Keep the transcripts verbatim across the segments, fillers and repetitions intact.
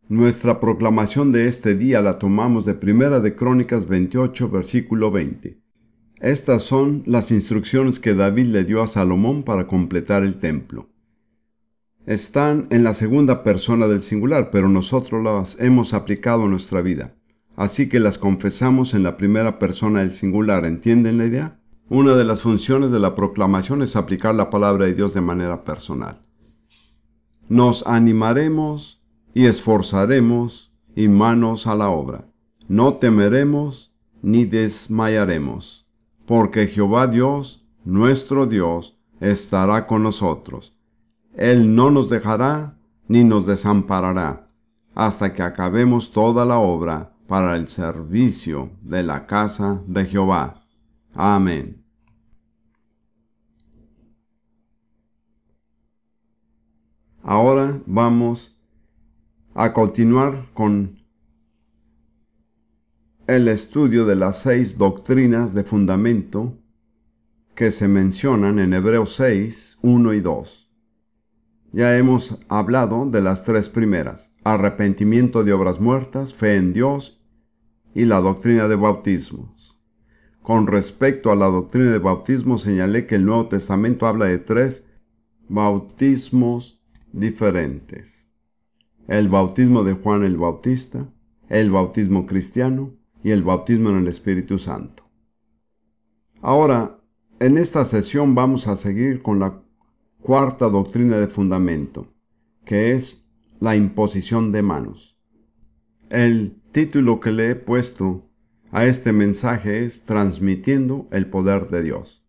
Nuestra proclamación de este día la tomamos de Primera de Crónicas veintiocho, versículo veinte. Estas son las instrucciones que David le dio a Salomón para completar el templo. Están en la segunda persona del singular, pero nosotros las hemos aplicado a nuestra vida. Así que las confesamos en la primera persona del singular. ¿Entienden la idea? Una de las funciones de la proclamación es aplicar la palabra de Dios de manera personal. Nos animaremos y esforzaremos y manos a la obra. No temeremos ni desmayaremos, porque Jehová Dios, nuestro Dios, estará con nosotros. Él no nos dejará ni nos desamparará, hasta que acabemos toda la obra para el servicio de la casa de Jehová. Amén. Ahora vamos a continuar con el estudio de las seis doctrinas de fundamento que se mencionan en Hebreos seis, uno y dos. Ya hemos hablado de las tres primeras: arrepentimiento de obras muertas, fe en Dios y la doctrina de bautismos. Con respecto a la doctrina de bautismo, señalé que el Nuevo Testamento habla de tres bautismos diferentes: el bautismo de Juan el Bautista, el bautismo cristiano y el bautismo en el Espíritu Santo. Ahora, en esta sesión vamos a seguir con la cuarta doctrina de fundamento, que es la imposición de manos. El título que le he puesto a este mensaje es Transmitiendo el poder de Dios.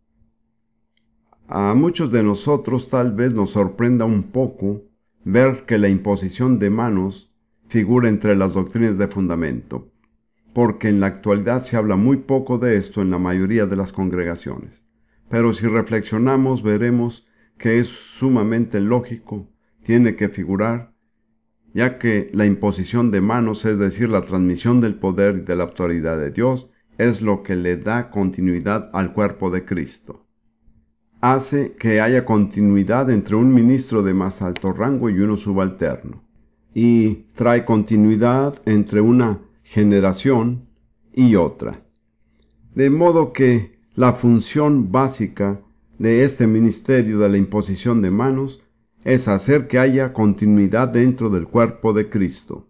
A muchos de nosotros tal vez nos sorprenda un poco ver que la imposición de manos figura entre las doctrinas de fundamento, porque en la actualidad se habla muy poco de esto en la mayoría de las congregaciones. Pero si reflexionamos, veremos que es sumamente lógico, tiene que figurar, ya que la imposición de manos, es decir, la transmisión del poder y de la autoridad de Dios, es lo que le da continuidad al cuerpo de Cristo. Hace que haya continuidad entre un ministro de más alto rango y uno subalterno, y trae continuidad entre una generación y otra. De modo que la función básica de este ministerio de la imposición de manos es hacer que haya continuidad dentro del cuerpo de Cristo.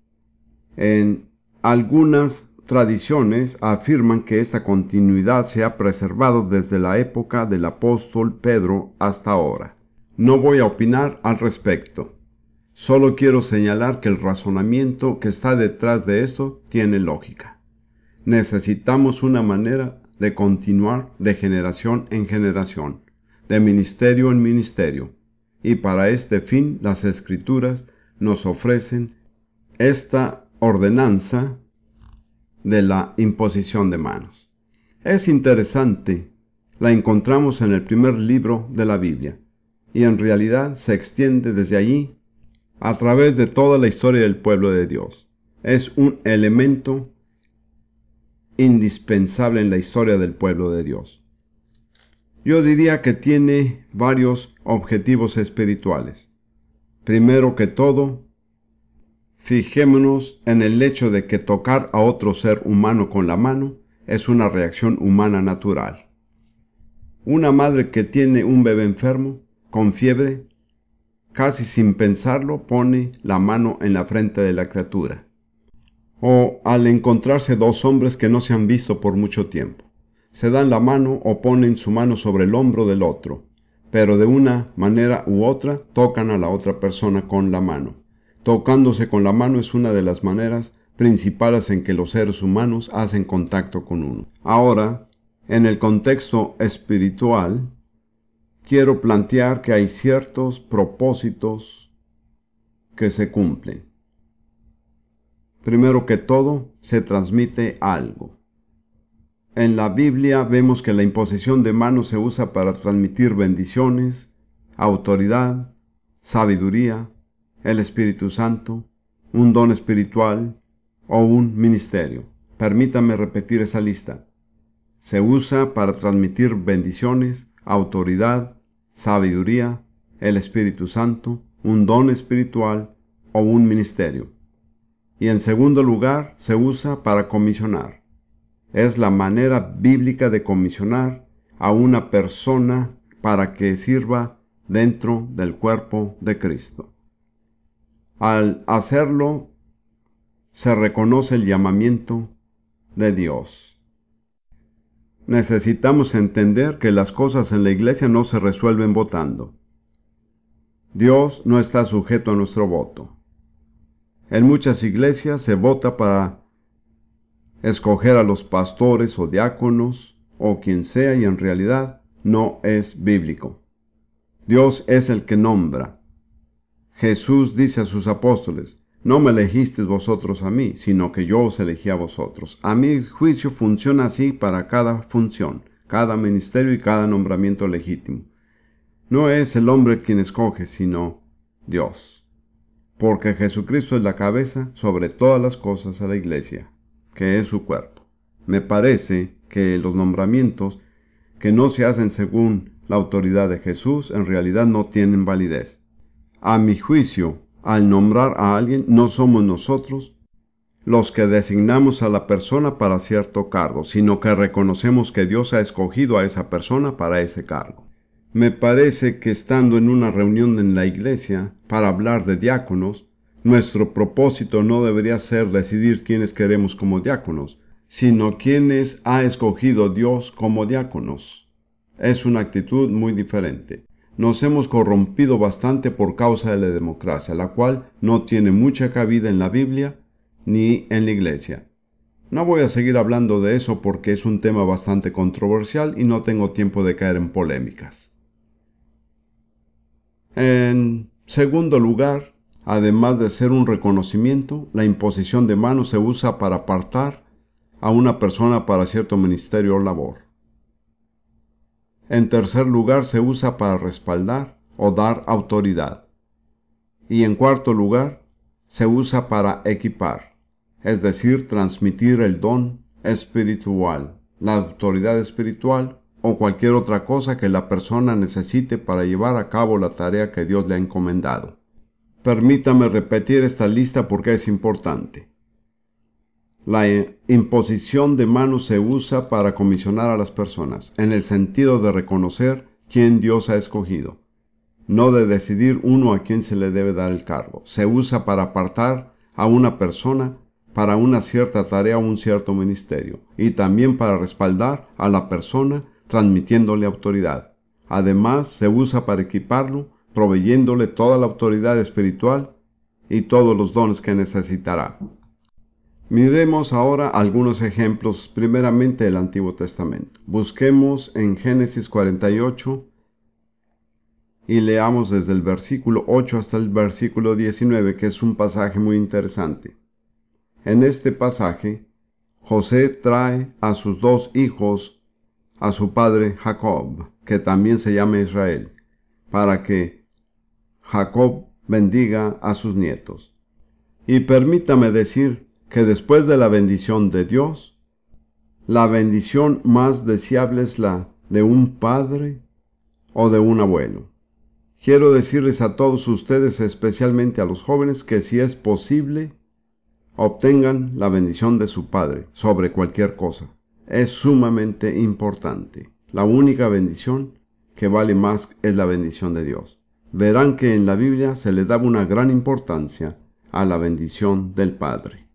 En algunas tradiciones afirman que esta continuidad se ha preservado desde la época del apóstol Pedro hasta ahora. No voy a opinar al respecto. Solo quiero señalar que el razonamiento que está detrás de esto tiene lógica. Necesitamos una manera de continuar de generación en generación, de ministerio en ministerio, y para este fin las Escrituras nos ofrecen esta ordenanza de la imposición de manos. Es interesante, la encontramos en el primer libro de la Biblia, y en realidad se extiende desde allí a través de toda la historia del pueblo de Dios. Es un elemento indispensable en la historia del pueblo de Dios. Yo diría que tiene varios objetivos espirituales. Primero que todo, fijémonos en el hecho de que tocar a otro ser humano con la mano es una reacción humana natural. Una madre que tiene un bebé enfermo, con fiebre, casi sin pensarlo, pone la mano en la frente de la criatura. O al encontrarse dos hombres que no se han visto por mucho tiempo, se dan la mano o ponen su mano sobre el hombro del otro, pero de una manera u otra tocan a la otra persona con la mano. Tocándose con la mano es una de las maneras principales en que los seres humanos hacen contacto con uno. Ahora, en el contexto espiritual, quiero plantear que hay ciertos propósitos que se cumplen. Primero que todo, se transmite algo. En la Biblia vemos que la imposición de manos se usa para transmitir bendiciones, autoridad, sabiduría, el Espíritu Santo, un don espiritual o un ministerio. Permítame repetir esa lista. Se usa para transmitir bendiciones, autoridad, sabiduría, el Espíritu Santo, un don espiritual o un ministerio. Y en segundo lugar, se usa para comisionar. Es la manera bíblica de comisionar a una persona para que sirva dentro del cuerpo de Cristo. Al hacerlo, se reconoce el llamamiento de Dios. Necesitamos entender que las cosas en la iglesia no se resuelven votando. Dios no está sujeto a nuestro voto. En muchas iglesias se vota para escoger a los pastores o diáconos o quien sea, y en realidad no es bíblico. Dios es el que nombra. Jesús dice a sus apóstoles: no me elegisteis vosotros a mí, sino que yo os elegí a vosotros. A mi juicio funciona así para cada función, cada ministerio y cada nombramiento legítimo. No es el hombre quien escoge, sino Dios. Porque Jesucristo es la cabeza sobre todas las cosas a la iglesia, que es su cuerpo. Me parece que los nombramientos que no se hacen según la autoridad de Jesús en realidad no tienen validez. A mi juicio, al nombrar a alguien, no somos nosotros los que designamos a la persona para cierto cargo, sino que reconocemos que Dios ha escogido a esa persona para ese cargo. Me parece que estando en una reunión en la iglesia para hablar de diáconos, nuestro propósito no debería ser decidir quiénes queremos como diáconos, sino quiénes ha escogido Dios como diáconos. Es una actitud muy diferente. Nos hemos corrompido bastante por causa de la democracia, la cual no tiene mucha cabida en la Biblia ni en la iglesia. No voy a seguir hablando de eso porque es un tema bastante controversial y no tengo tiempo de caer en polémicas. En segundo lugar, además de ser un reconocimiento, la imposición de manos se usa para apartar a una persona para cierto ministerio o labor. En tercer lugar, se usa para respaldar o dar autoridad. Y en cuarto lugar, se usa para equipar, es decir, transmitir el don espiritual, la autoridad espiritual o cualquier otra cosa que la persona necesite para llevar a cabo la tarea que Dios le ha encomendado. Permítame repetir esta lista porque es importante. La imposición de manos se usa para comisionar a las personas, en el sentido de reconocer quién Dios ha escogido, no de decidir uno a quién se le debe dar el cargo. Se usa para apartar a una persona para una cierta tarea o un cierto ministerio, y también para respaldar a la persona transmitiéndole autoridad. Además, se usa para equiparlo, proveyéndole toda la autoridad espiritual y todos los dones que necesitará. Miremos ahora algunos ejemplos, primeramente del Antiguo Testamento. Busquemos en Génesis cuarenta y ocho y leamos desde el versículo ocho hasta el versículo diecinueve, que es un pasaje muy interesante. En este pasaje, José trae a sus dos hijos a su padre Jacob, que también se llama Israel, para que Jacob bendiga a sus nietos. Y permítame decir que después de la bendición de Dios, la bendición más deseable es la de un padre o de un abuelo. Quiero decirles a todos ustedes, especialmente a los jóvenes, que si es posible, obtengan la bendición de su padre sobre cualquier cosa. Es sumamente importante. La única bendición que vale más es la bendición de Dios. Verán que en la Biblia se le daba una gran importancia a la bendición del Padre.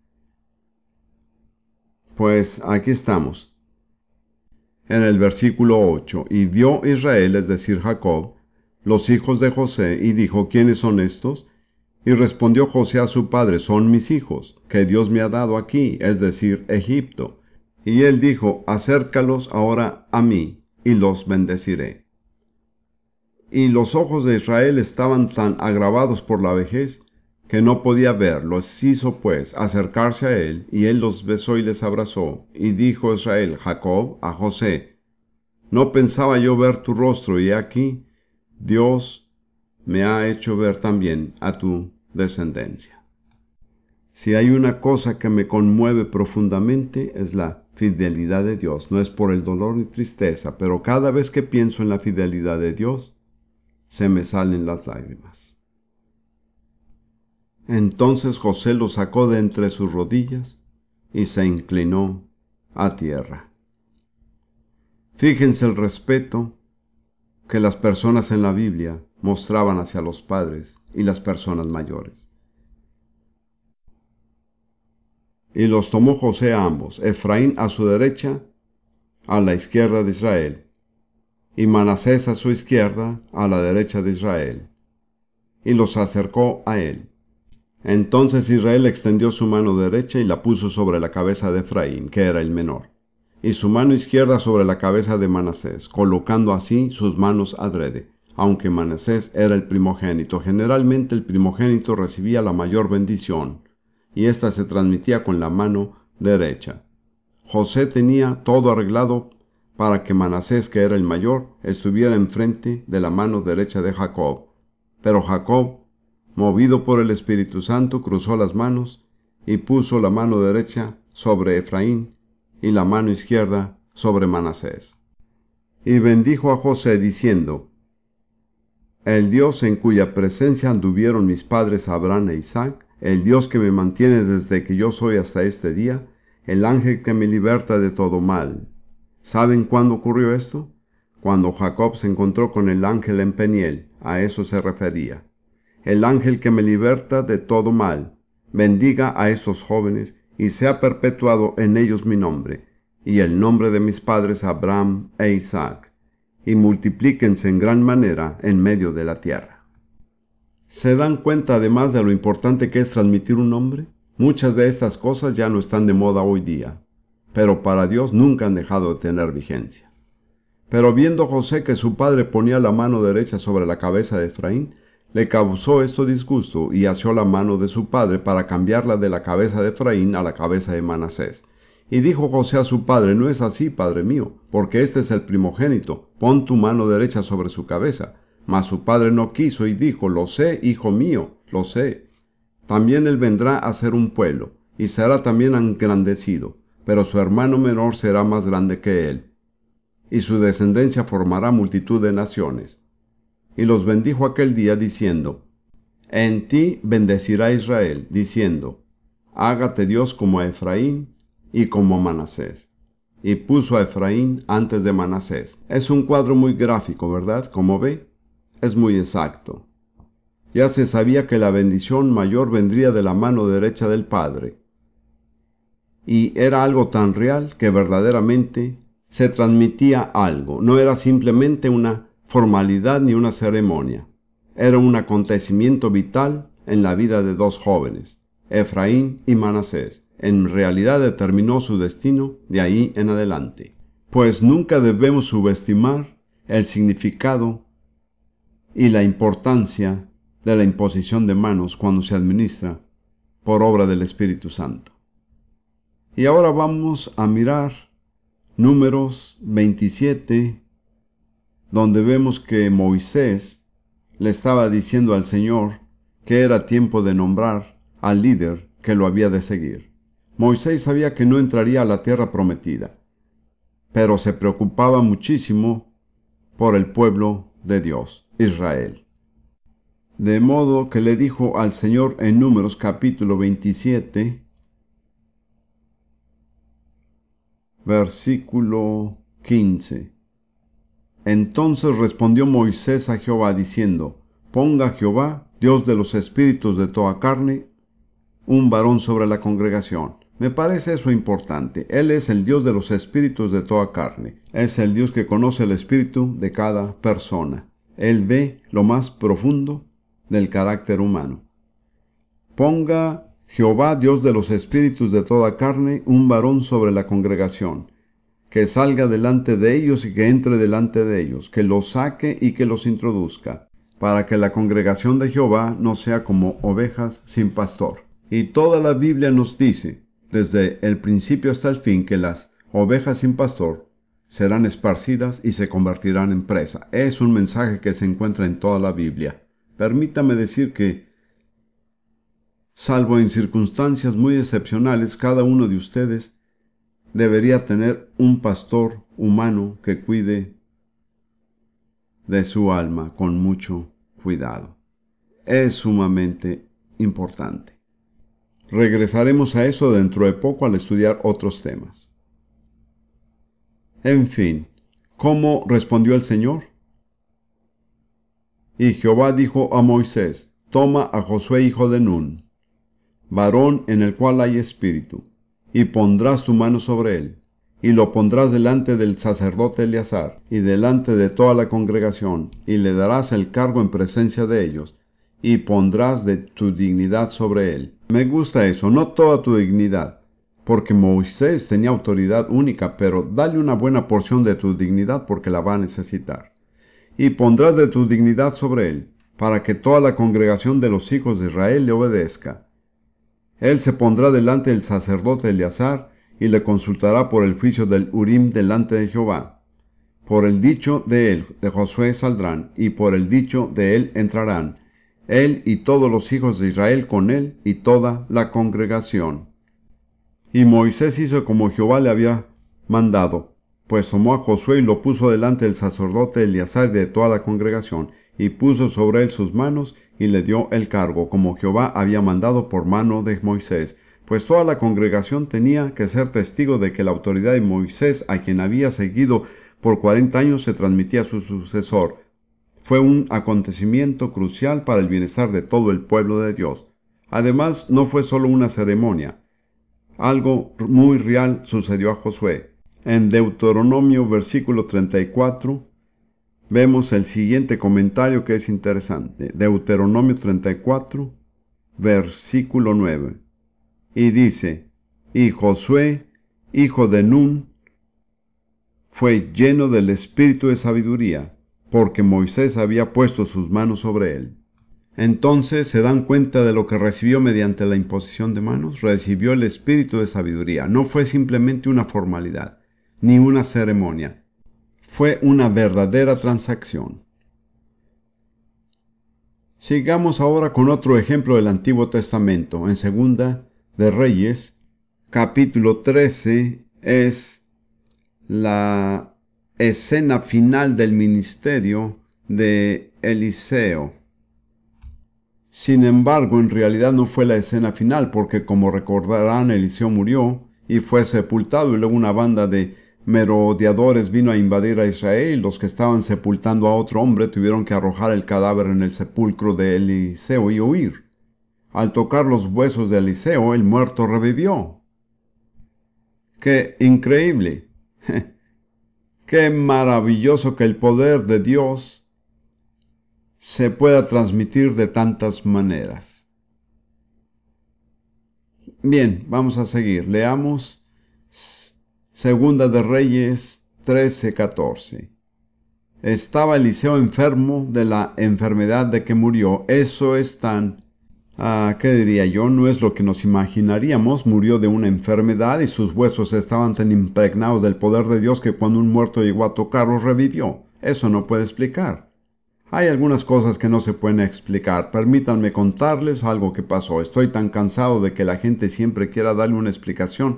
Pues aquí estamos. En el versículo ocho, y vio Israel, es decir, Jacob, los hijos de José, y dijo: ¿quiénes son estos? Y respondió José a su padre: son mis hijos, que Dios me ha dado aquí, es decir, Egipto. Y él dijo: acércalos ahora a mí, y los bendeciré. Y los ojos de Israel estaban tan agravados por la vejez, que no podía ver. Los hizo pues acercarse a él, y él los besó y les abrazó. Y dijo Israel, Jacob, a José: no pensaba yo ver tu rostro, y aquí Dios me ha hecho ver también a tu descendencia. Si hay una cosa que me conmueve profundamente, es la fidelidad de Dios. No es por el dolor ni tristeza, pero cada vez que pienso en la fidelidad de Dios, se me salen las lágrimas. Entonces José lo sacó de entre sus rodillas y se inclinó a tierra. Fíjense el respeto que las personas en la Biblia mostraban hacia los padres y las personas mayores. Y los tomó José a ambos, Efraín a su derecha, a la izquierda de Israel, y Manasés a su izquierda, a la derecha de Israel, y los acercó a él. Entonces Israel extendió su mano derecha y la puso sobre la cabeza de Efraín, que era el menor, y su mano izquierda sobre la cabeza de Manasés, colocando así sus manos adrede. Aunque Manasés era el primogénito, generalmente el primogénito recibía la mayor bendición, y ésta se transmitía con la mano derecha. José tenía todo arreglado para que Manasés, que era el mayor, estuviera enfrente de la mano derecha de Jacob. Pero Jacob, movido por el Espíritu Santo, cruzó las manos y puso la mano derecha sobre Efraín y la mano izquierda sobre Manasés. Y bendijo a José diciendo: El Dios en cuya presencia anduvieron mis padres Abraham e Isaac, el Dios que me mantiene desde que yo soy hasta este día, el ángel que me liberta de todo mal. ¿Saben cuándo ocurrió esto? Cuando Jacob se encontró con el ángel en Peniel, a eso se refería. El ángel que me liberta de todo mal, bendiga a estos jóvenes y sea perpetuado en ellos mi nombre, y el nombre de mis padres Abraham e Isaac, y multiplíquense en gran manera en medio de la tierra. ¿Se dan cuenta además de lo importante que es transmitir un nombre? Muchas de estas cosas ya no están de moda hoy día, pero para Dios nunca han dejado de tener vigencia. Pero viendo José que su padre ponía la mano derecha sobre la cabeza de Efraín, le causó esto disgusto y asió la mano de su padre para cambiarla de la cabeza de Efraín a la cabeza de Manasés. Y dijo José a su padre: No es así, padre mío, porque este es el primogénito, pon tu mano derecha sobre su cabeza. Mas su padre no quiso y dijo: Lo sé, hijo mío, lo sé. También él vendrá a ser un pueblo, y será también engrandecido, pero su hermano menor será más grande que él, y su descendencia formará multitud de naciones. Y los bendijo aquel día diciendo: En ti bendecirá Israel, diciendo: Hágate Dios como a Efraín y como a Manasés. Y puso a Efraín antes de Manasés. Es un cuadro muy gráfico, ¿verdad? Como ve, es muy exacto. Ya se sabía que la bendición mayor vendría de la mano derecha del Padre. Y era algo tan real que verdaderamente se transmitía algo. No era simplemente una formalidad ni una ceremonia. Era un acontecimiento vital en la vida de dos jóvenes, Efraín y Manasés. En realidad determinó su destino de ahí en adelante. Pues nunca debemos subestimar el significado y la importancia de la imposición de manos cuando se administra por obra del Espíritu Santo. Y ahora vamos a mirar Números veintisiete, donde vemos que Moisés le estaba diciendo al Señor que era tiempo de nombrar al líder que lo había de seguir. Moisés sabía que no entraría a la tierra prometida, pero se preocupaba muchísimo por el pueblo de Dios, Israel. De modo que le dijo al Señor en Números capítulo veintisiete, versículo quince. Entonces respondió Moisés a Jehová diciendo: Ponga Jehová, Dios de los espíritus de toda carne, un varón sobre la congregación. Me parece eso importante. Él es el Dios de los espíritus de toda carne. Es el Dios que conoce el espíritu de cada persona. Él ve lo más profundo del carácter humano. Ponga Jehová, Dios de los espíritus de toda carne, un varón sobre la congregación, que salga delante de ellos y que entre delante de ellos, que los saque y que los introduzca, para que la congregación de Jehová no sea como ovejas sin pastor. Y toda la Biblia nos dice, desde el principio hasta el fin, que las ovejas sin pastor serán esparcidas y se convertirán en presa. Es un mensaje que se encuentra en toda la Biblia. Permítame decir que, salvo en circunstancias muy excepcionales, cada uno de ustedes debería tener un pastor humano que cuide de su alma con mucho cuidado. Es sumamente importante. Regresaremos a eso dentro de poco al estudiar otros temas. En fin, ¿cómo respondió el Señor? Y Jehová dijo a Moisés: toma a Josué hijo de Nun, varón en el cual hay espíritu, y pondrás tu mano sobre él, y lo pondrás delante del sacerdote Eleazar, y delante de toda la congregación, y le darás el cargo en presencia de ellos, y pondrás de tu dignidad sobre él. Me gusta eso, no toda tu dignidad, porque Moisés tenía autoridad única, pero dale una buena porción de tu dignidad porque la va a necesitar. Y pondrás de tu dignidad sobre él, para que toda la congregación de los hijos de Israel le obedezca. Él se pondrá delante del sacerdote Eleazar, y le consultará por el juicio del Urim delante de Jehová. Por el dicho de él, de Josué saldrán, y por el dicho de él entrarán, él y todos los hijos de Israel con él, y toda la congregación. Y Moisés hizo como Jehová le había mandado, pues tomó a Josué y lo puso delante del sacerdote Eleazar de toda la congregación, y puso sobre él sus manos, y le dio el cargo, como Jehová había mandado por mano de Moisés, pues toda la congregación tenía que ser testigo de que la autoridad de Moisés, a quien había seguido por cuarenta años, se transmitía a su sucesor. Fue un acontecimiento crucial para el bienestar de todo el pueblo de Dios. Además, no fue solo una ceremonia. Algo muy real sucedió a Josué. En Deuteronomio versículo treinta y cuatro vemos el siguiente comentario que es interesante. Deuteronomio treinta y cuatro, versículo nueve. Y dice: y Josué, hijo de Nun, fue lleno del espíritu de sabiduría, porque Moisés había puesto sus manos sobre él. Entonces se dan cuenta de lo que recibió mediante la imposición de manos. Recibió el espíritu de sabiduría. No fue simplemente una formalidad, ni una ceremonia. Fue una verdadera transacción. Sigamos ahora con otro ejemplo del Antiguo Testamento. En Segunda de Reyes, capítulo trece, es la escena final del ministerio de Eliseo. Sin embargo, en realidad no fue la escena final, porque como recordarán, Eliseo murió y fue sepultado, y luego una banda de merodeadores vino a invadir a Israel, y los que estaban sepultando a otro hombre tuvieron que arrojar el cadáver en el sepulcro de Eliseo y huir. Al tocar los huesos de Eliseo, el muerto revivió. ¡Qué increíble! ¡Qué maravilloso que el poder de Dios se pueda transmitir de tantas maneras! Bien, vamos a seguir. Leamos Segunda de Reyes trece catorce. Estaba Eliseo enfermo de la enfermedad de que murió. Eso es tan... Ah, ¿qué diría yo? No es lo que nos imaginaríamos. Murió de una enfermedad y sus huesos estaban tan impregnados del poder de Dios que cuando un muerto llegó a tocarlos revivió. Eso no puede explicar. Hay algunas cosas que no se pueden explicar. Permítanme contarles algo que pasó. Estoy tan cansado de que la gente siempre quiera darle una explicación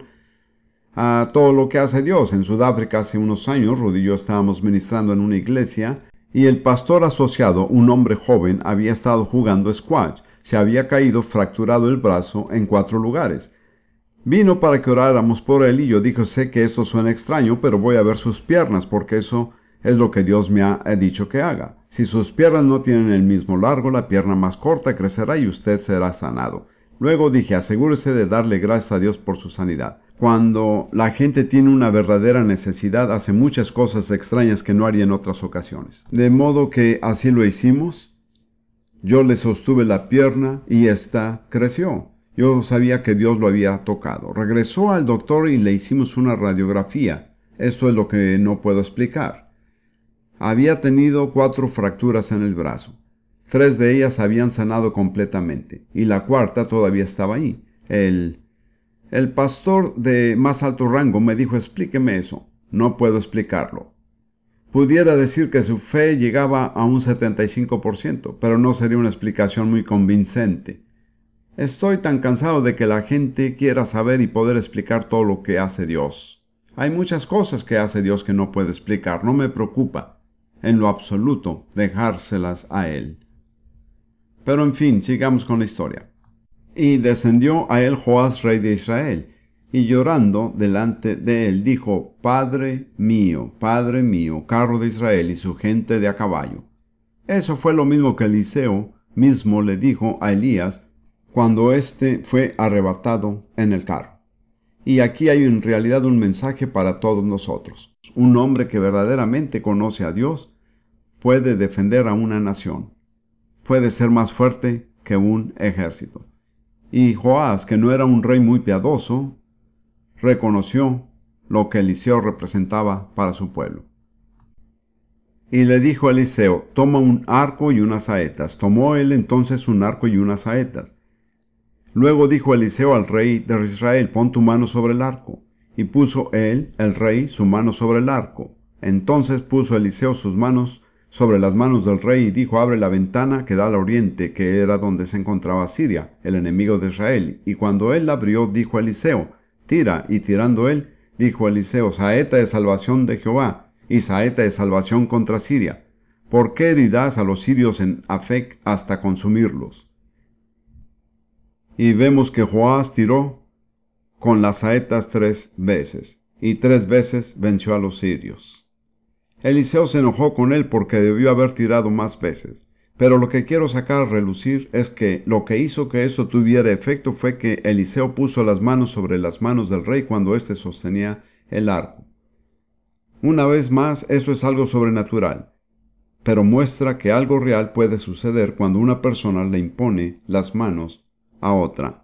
a todo lo que hace Dios. En Sudáfrica hace unos años, Rudy y yo estábamos ministrando en una iglesia y el pastor asociado, un hombre joven, había estado jugando squash. Se había caído fracturado el brazo en cuatro lugares. Vino para que oráramos por él y yo dije: sé que esto suena extraño, pero voy a ver sus piernas porque eso es lo que Dios me ha dicho que haga. Si sus piernas no tienen el mismo largo, la pierna más corta crecerá y usted será sanado. Luego dije: asegúrese de darle gracias a Dios por su sanidad. Cuando la gente tiene una verdadera necesidad, hace muchas cosas extrañas que no haría en otras ocasiones. De modo que así lo hicimos. Yo le sostuve la pierna y ésta creció. Yo sabía que Dios lo había tocado. Regresó al doctor y le hicimos una radiografía. Esto es lo que no puedo explicar. Había tenido cuatro fracturas en el brazo. Tres de ellas habían sanado completamente y la cuarta todavía estaba ahí. El, el pastor de más alto rango me dijo: explíqueme eso. No puedo explicarlo. Pudiera decir que su fe llegaba a un setenta y cinco por ciento, pero no sería una explicación muy convincente. Estoy tan cansado de que la gente quiera saber y poder explicar todo lo que hace Dios. Hay muchas cosas que hace Dios que no puedo explicar. No me preocupa, en lo absoluto, dejárselas a Él. Pero en fin, sigamos con la historia. Y descendió a él Joás, rey de Israel, y llorando delante de él dijo: Padre mío, Padre mío, carro de Israel y su gente de a caballo. Eso fue lo mismo que Eliseo mismo le dijo a Elías cuando éste fue arrebatado en el carro. Y aquí hay en realidad un mensaje para todos nosotros. Un hombre que verdaderamente conoce a Dios puede defender a una nación. Puede ser más fuerte que un ejército. Y Joás, que no era un rey muy piadoso, reconoció lo que Eliseo representaba para su pueblo. Y le dijo a Eliseo: toma un arco y unas saetas. Tomó él entonces un arco y unas saetas. Luego dijo Eliseo al rey de Israel: pon tu mano sobre el arco. Y puso él, el rey, su mano sobre el arco. Entonces puso Eliseo sus manos sobre las manos del rey y dijo: abre la ventana que da al oriente, que era donde se encontraba Siria, el enemigo de Israel. Y cuando él la abrió, dijo Eliseo: tira. Y tirando él, dijo Eliseo: saeta de salvación de Jehová, y saeta de salvación contra Siria. ¿Por qué herirás a los sirios en Afec hasta consumirlos? Y vemos que Joás tiró con las saetas tres veces, y tres veces venció a los sirios. Eliseo se enojó con él porque debió haber tirado más veces. Pero lo que quiero sacar a relucir es que lo que hizo que eso tuviera efecto fue que Eliseo puso las manos sobre las manos del rey cuando éste sostenía el arco. Una vez más, eso es algo sobrenatural, pero muestra que algo real puede suceder cuando una persona le impone las manos a otra.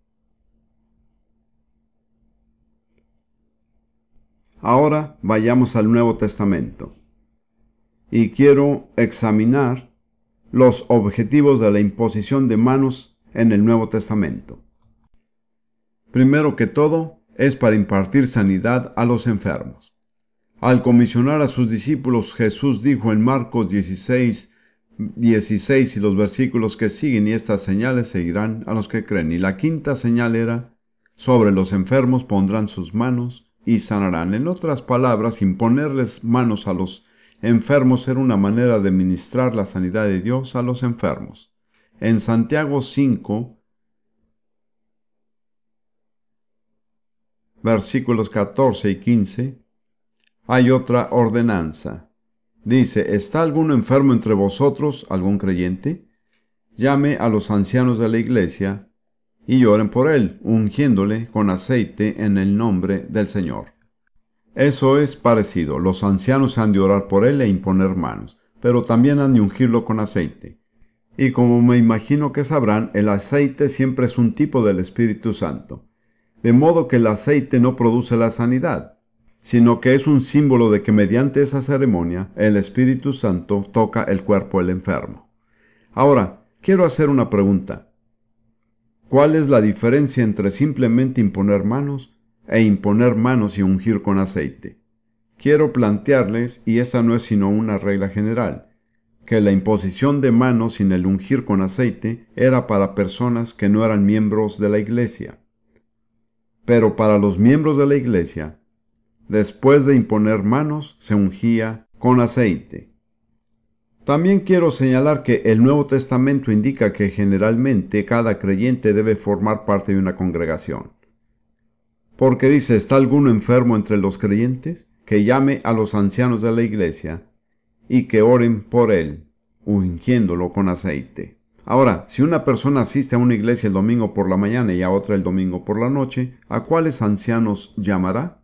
Ahora vayamos al Nuevo Testamento. Y quiero examinar los objetivos de la imposición de manos en el Nuevo Testamento. Primero que todo, es para impartir sanidad a los enfermos. Al comisionar a sus discípulos, Jesús dijo en Marcos dieciséis, dieciséis y los versículos que siguen: y estas señales seguirán a los que creen. Y la quinta señal era: sobre los enfermos pondrán sus manos y sanarán. En otras palabras, imponerles manos a los enfermos era una manera de ministrar la sanidad de Dios a los enfermos. En Santiago cinco, versículos catorce y quince, hay otra ordenanza. Dice: ¿está alguno enfermo entre vosotros, algún creyente? Llame a los ancianos de la iglesia y oren por él, ungiéndole con aceite en el nombre del Señor. Eso es parecido. Los ancianos han de orar por él e imponer manos, pero también han de ungirlo con aceite. Y como me imagino que sabrán, el aceite siempre es un tipo del Espíritu Santo. De modo que el aceite no produce la sanidad, sino que es un símbolo de que mediante esa ceremonia el Espíritu Santo toca el cuerpo del enfermo. Ahora, quiero hacer una pregunta. ¿Cuál es la diferencia entre simplemente imponer manos e imponer manos y ungir con aceite? Quiero plantearles, y esta no es sino una regla general, que la imposición de manos sin el ungir con aceite era para personas que no eran miembros de la iglesia. Pero para los miembros de la iglesia, después de imponer manos, se ungía con aceite. También quiero señalar que el Nuevo Testamento indica que generalmente cada creyente debe formar parte de una congregación. Porque dice: ¿está alguno enfermo entre los creyentes? Que llame a los ancianos de la iglesia y que oren por él, ungiéndolo con aceite. Ahora, si una persona asiste a una iglesia el domingo por la mañana y a otra el domingo por la noche, ¿a cuáles ancianos llamará?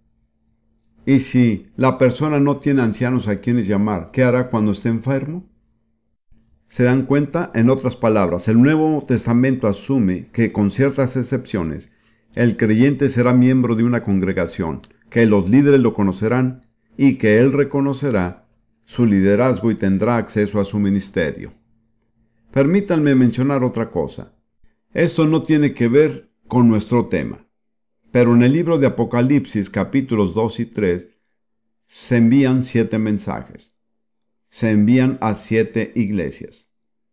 Y si la persona no tiene ancianos a quienes llamar, ¿qué hará cuando esté enfermo? ¿Se dan cuenta? En otras palabras, el Nuevo Testamento asume que, con ciertas excepciones, el creyente será miembro de una congregación, que los líderes lo conocerán y que él reconocerá su liderazgo y tendrá acceso a su ministerio. Permítanme mencionar otra cosa. Esto no tiene que ver con nuestro tema, pero en el libro de Apocalipsis capítulos dos y tres se envían siete mensajes. Se envían a siete iglesias.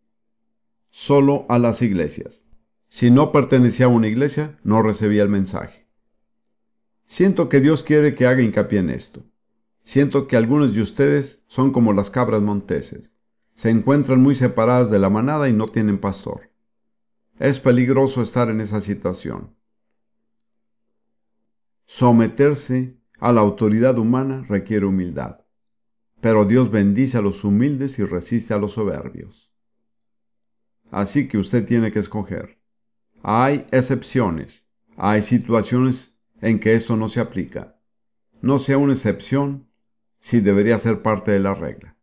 Solo a las iglesias. Si no pertenecía a una iglesia, no recibía el mensaje. Siento que Dios quiere que haga hincapié en esto. Siento que algunos de ustedes son como las cabras monteses. Se encuentran muy separadas de la manada y no tienen pastor. Es peligroso estar en esa situación. Someterse a la autoridad humana requiere humildad, pero Dios bendice a los humildes y resiste a los soberbios. Así que usted tiene que escoger. Hay excepciones, hay situaciones en que esto no se aplica. No sea una excepción si debería ser parte de la regla.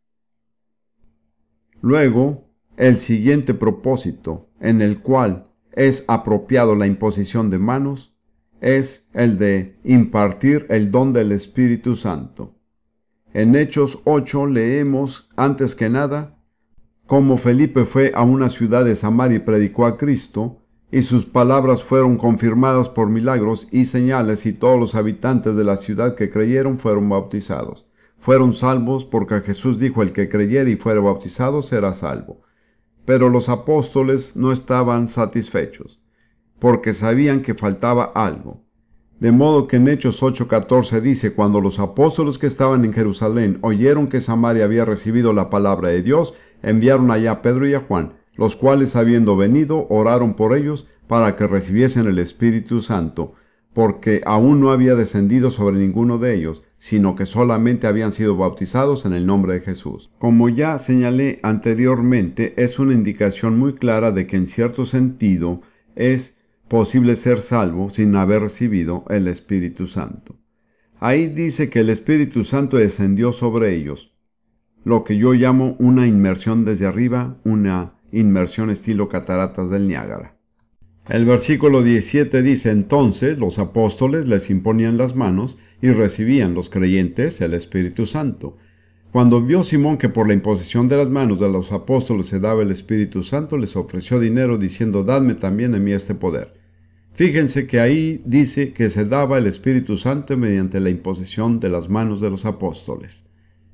Luego, el siguiente propósito en el cual es apropiado la imposición de manos es el de impartir el don del Espíritu Santo. En Hechos ocho leemos, antes que nada, cómo Felipe fue a una ciudad de Samaria y predicó a Cristo, y sus palabras fueron confirmadas por milagros y señales, y todos los habitantes de la ciudad que creyeron fueron bautizados. Fueron salvos porque Jesús dijo: el que creyere y fuere bautizado será salvo. Pero los apóstoles no estaban satisfechos, porque sabían que faltaba algo. De modo que en Hechos ocho catorce dice: cuando los apóstoles que estaban en Jerusalén oyeron que Samaria había recibido la palabra de Dios, enviaron allá a Pedro y a Juan, los cuales, habiendo venido, oraron por ellos para que recibiesen el Espíritu Santo, porque aún no había descendido sobre ninguno de ellos, sino que solamente habían sido bautizados en el nombre de Jesús. Como ya señalé anteriormente, es una indicación muy clara de que en cierto sentido es posible ser salvo sin haber recibido el Espíritu Santo. Ahí dice que el Espíritu Santo descendió sobre ellos, lo que yo llamo una inmersión desde arriba, una inmersión estilo cataratas del Niágara. El versículo diecisiete dice: entonces los apóstoles les imponían las manos y recibían los creyentes el Espíritu Santo. Cuando vio Simón que por la imposición de las manos de los apóstoles se daba el Espíritu Santo, les ofreció dinero diciendo: dadme también a mí este poder. Fíjense que ahí dice que se daba el Espíritu Santo mediante la imposición de las manos de los apóstoles.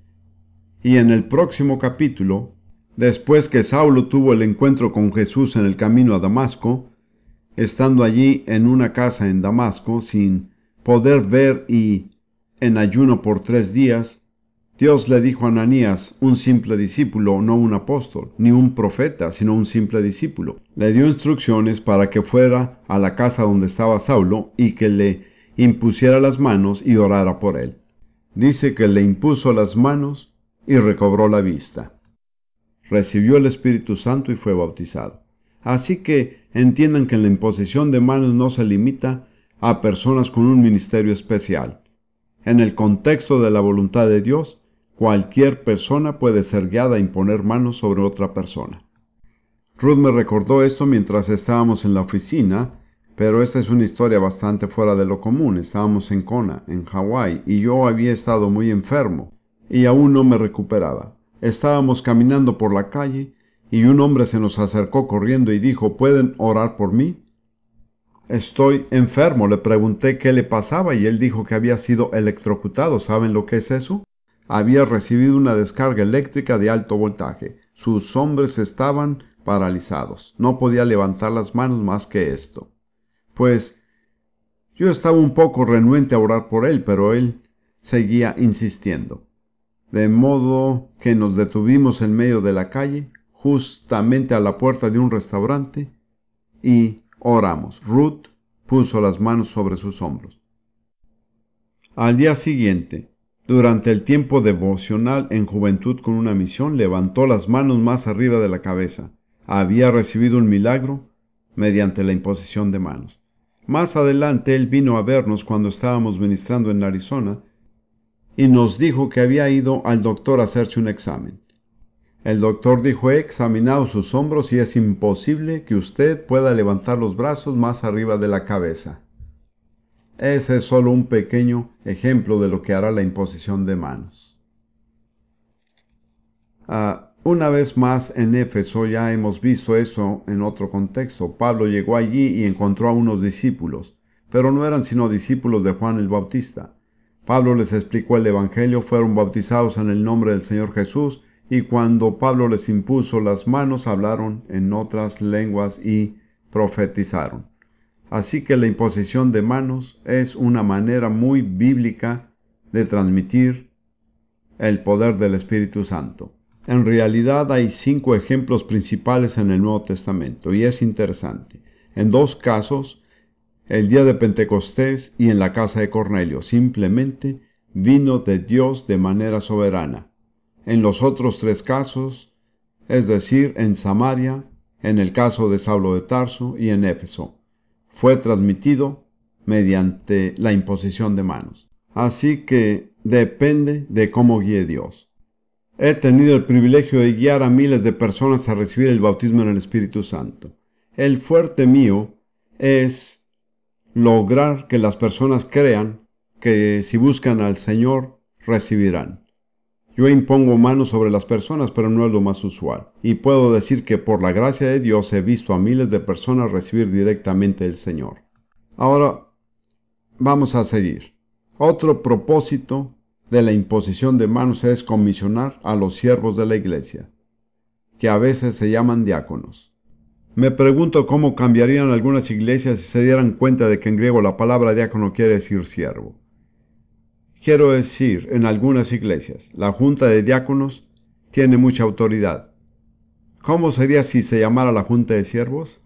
Y en el próximo capítulo, después que Saulo tuvo el encuentro con Jesús en el camino a Damasco, estando allí en una casa en Damasco, sin poder ver y en ayuno por tres días, Dios le dijo a Ananías, un simple discípulo, no un apóstol, ni un profeta, sino un simple discípulo. Le dio instrucciones para que fuera a la casa donde estaba Saulo y que le impusiera las manos y orara por él. Dice que le impuso las manos y recobró la vista. Recibió el Espíritu Santo y fue bautizado. Así que entiendan que la imposición de manos no se limita a personas con un ministerio especial. En el contexto de la voluntad de Dios, cualquier persona puede ser guiada a imponer manos sobre otra persona. Ruth me recordó esto mientras estábamos en la oficina, pero esta es una historia bastante fuera de lo común. Estábamos en Kona, en Hawái, y yo había estado muy enfermo, y aún no me recuperaba. Estábamos caminando por la calle, y un hombre se nos acercó corriendo y dijo: ¿pueden orar por mí? Estoy enfermo. Le pregunté qué le pasaba y él dijo que había sido electrocutado. ¿Saben lo que es eso? Había recibido una descarga eléctrica de alto voltaje. Sus hombros estaban paralizados. No podía levantar las manos más que esto. Pues yo estaba un poco renuente a orar por él, pero él seguía insistiendo. De modo que nos detuvimos en medio de la calle, justamente a la puerta de un restaurante, y oramos. Ruth puso las manos sobre sus hombros. Al día siguiente, durante el tiempo devocional en Juventud con una Misión, levantó las manos más arriba de la cabeza. Había recibido un milagro mediante la imposición de manos. Más adelante él vino a vernos cuando estábamos ministrando en Arizona y nos dijo que había ido al doctor a hacerse un examen. El doctor dijo: he examinado sus hombros y es imposible que usted pueda levantar los brazos más arriba de la cabeza. Ese es solo un pequeño ejemplo de lo que hará la imposición de manos. Uh, una vez más en Éfeso, ya hemos visto eso en otro contexto. Pablo llegó allí y encontró a unos discípulos, pero no eran sino discípulos de Juan el Bautista. Pablo les explicó el Evangelio, fueron bautizados en el nombre del Señor Jesús, y cuando Pablo les impuso las manos, hablaron en otras lenguas y profetizaron. Así que la imposición de manos es una manera muy bíblica de transmitir el poder del Espíritu Santo. En realidad hay cinco ejemplos principales en el Nuevo Testamento y es interesante. En dos casos, el día de Pentecostés y en la casa de Cornelio, simplemente vino de Dios de manera soberana. En los otros tres casos, es decir, en Samaria, en el caso de Saulo de Tarso y en Éfeso, fue transmitido mediante la imposición de manos. Así que depende de cómo guíe Dios. He tenido el privilegio de guiar a miles de personas a recibir el bautismo en el Espíritu Santo. El fuerte mío es lograr que las personas crean que si buscan al Señor, recibirán. Yo impongo manos sobre las personas, pero no es lo más usual. Y puedo decir que por la gracia de Dios he visto a miles de personas recibir directamente del Señor. Ahora, vamos a seguir. Otro propósito de la imposición de manos es comisionar a los siervos de la iglesia, que a veces se llaman diáconos. Me pregunto cómo cambiarían algunas iglesias si se dieran cuenta de que en griego la palabra diácono quiere decir siervo. Quiero decir, en algunas iglesias, la junta de diáconos tiene mucha autoridad. ¿Cómo sería si se llamara la junta de siervos?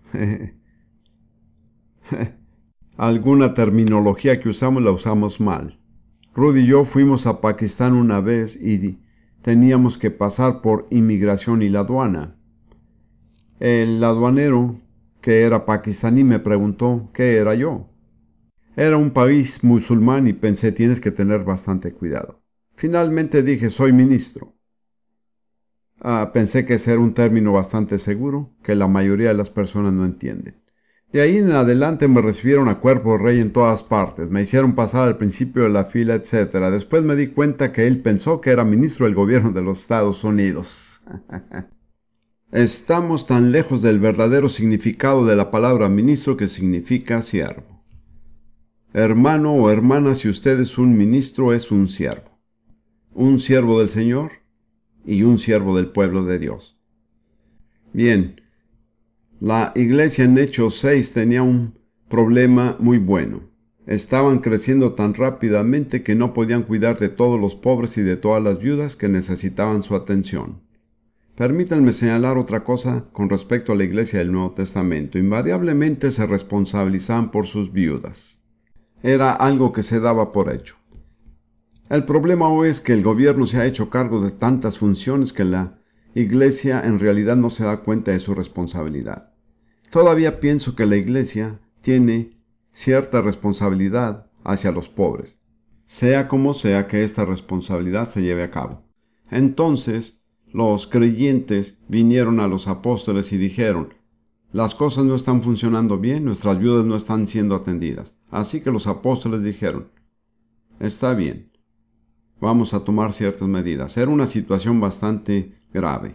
Alguna terminología que usamos la usamos mal. Rudy y yo fuimos a Pakistán una vez y teníamos que pasar por inmigración y la aduana. El aduanero, que era pakistaní, me preguntó qué era yo. Era un país musulmán y pensé, tienes que tener bastante cuidado. Finalmente dije, soy ministro. Ah, pensé que ese era un término bastante seguro, que la mayoría de las personas no entienden. De ahí en adelante me recibieron a cuerpo rey en todas partes, me hicieron pasar al principio de la fila, etcétera. Después me di cuenta que él pensó que era ministro del gobierno de los Estados Unidos. Estamos tan lejos del verdadero significado de la palabra ministro, que significa siervo. Hermano o hermana, si usted es un ministro, es un siervo. Un siervo del Señor y un siervo del pueblo de Dios. Bien, la iglesia en Hechos seis tenía un problema muy bueno. Estaban creciendo tan rápidamente que no podían cuidar de todos los pobres y de todas las viudas que necesitaban su atención. Permítanme señalar otra cosa con respecto a la iglesia del Nuevo Testamento. Invariablemente se responsabilizaban por sus viudas. Era algo que se daba por hecho. El problema hoy es que el gobierno se ha hecho cargo de tantas funciones que la iglesia en realidad no se da cuenta de su responsabilidad. Todavía pienso que la iglesia tiene cierta responsabilidad hacia los pobres, sea como sea que esta responsabilidad se lleve a cabo. Entonces, los creyentes vinieron a los apóstoles y dijeron, las cosas no están funcionando bien, nuestras viudas no están siendo atendidas. Así que los apóstoles dijeron, está bien, vamos a tomar ciertas medidas. Era una situación bastante grave.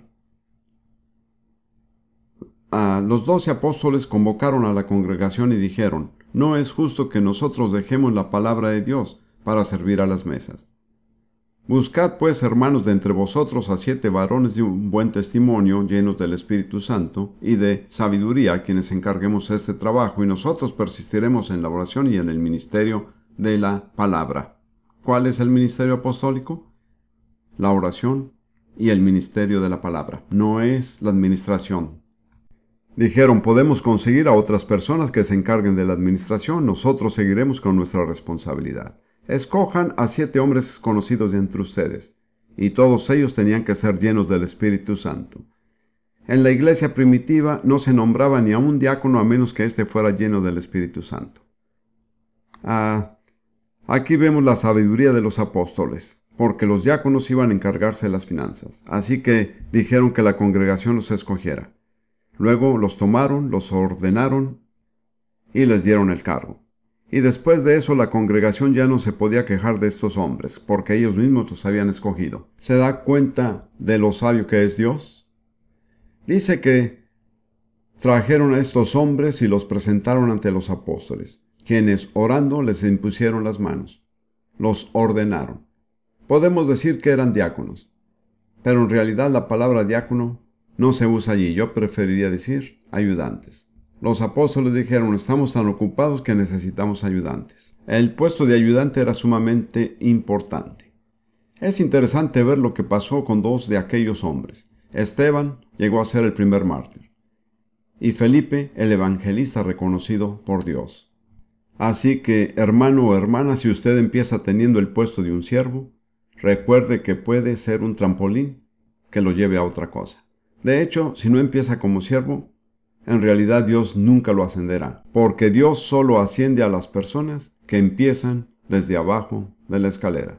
Ah, los doce apóstoles convocaron a la congregación y dijeron, no es justo que nosotros dejemos la palabra de Dios para servir a las mesas. Buscad pues, hermanos, de entre vosotros a siete varones de un buen testimonio, llenos del Espíritu Santo y de sabiduría, a quienes encarguemos este trabajo, y nosotros persistiremos en la oración y en el ministerio de la palabra. ¿Cuál es el ministerio apostólico? La oración y el ministerio de la palabra. No es la administración. Dijeron, podemos conseguir a otras personas que se encarguen de la administración, nosotros seguiremos con nuestra responsabilidad. Escojan a siete hombres conocidos de entre ustedes, y todos ellos tenían que ser llenos del Espíritu Santo. En la iglesia primitiva no se nombraba ni a un diácono a menos que éste fuera lleno del Espíritu Santo. Ah, aquí vemos la sabiduría de los apóstoles, porque los diáconos iban a encargarse de las finanzas, así que dijeron que la congregación los escogiera. Luego los tomaron, los ordenaron y les dieron el cargo. Y después de eso la congregación ya no se podía quejar de estos hombres, porque ellos mismos los habían escogido. ¿Se da cuenta de lo sabio que es Dios? Dice que trajeron a estos hombres y los presentaron ante los apóstoles, quienes orando les impusieron las manos. Los ordenaron. Podemos decir que eran diáconos, pero en realidad la palabra diácono no se usa allí. Yo preferiría decir ayudantes. Los apóstoles dijeron, estamos tan ocupados que necesitamos ayudantes. El puesto de ayudante era sumamente importante. Es interesante ver lo que pasó con dos de aquellos hombres. Esteban llegó a ser el primer mártir y Felipe el evangelista reconocido por Dios. Así que, hermano o hermana, si usted empieza teniendo el puesto de un siervo, recuerde que puede ser un trampolín que lo lleve a otra cosa. De hecho, si no empieza como siervo, en realidad Dios nunca lo ascenderá, porque Dios solo asciende a las personas que empiezan desde abajo de la escalera.